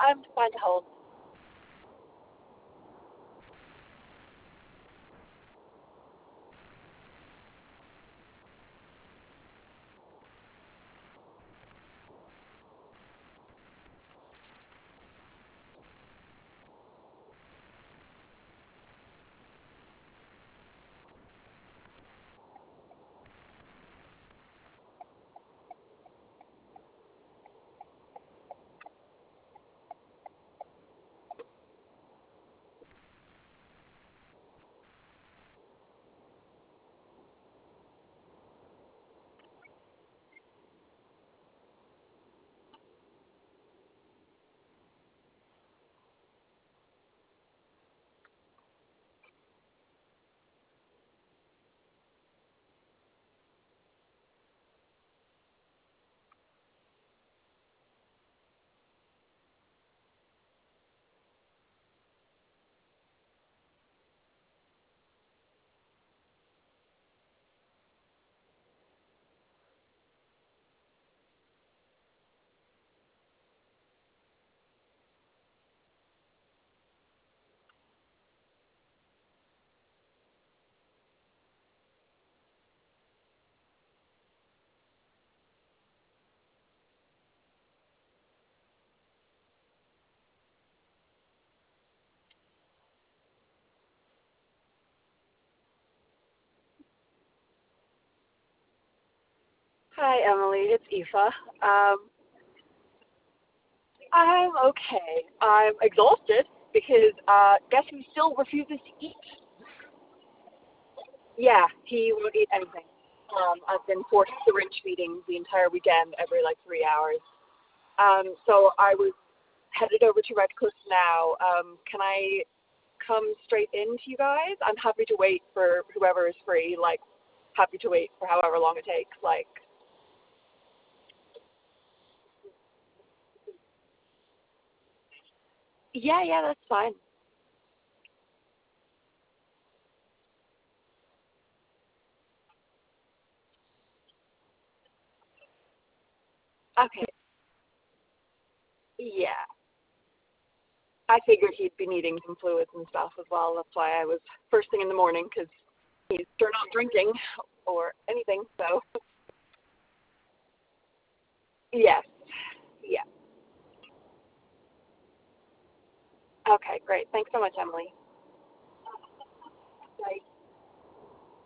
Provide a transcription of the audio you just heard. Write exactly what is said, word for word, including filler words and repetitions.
I'm fine to hold. Hi, Emily. It's Aoife. Um, I'm okay. I'm exhausted because uh, guess who still refuses to eat? Yeah, he won't eat anything. Um, I've been forced syringe feeding the entire weekend every like three hours. Um, so I was headed over to Red Cliff now. Um, can I come straight into you guys? I'm happy to wait for whoever is free. Like, happy to wait for however long it takes. Like, yeah, yeah, that's fine. Okay, yeah. I figured he'd be needing some fluids and stuff as well. That's why I was first thing in the morning because he's sure not drinking or anything. So, yes, yeah. Okay, great. Thanks so much, Emily.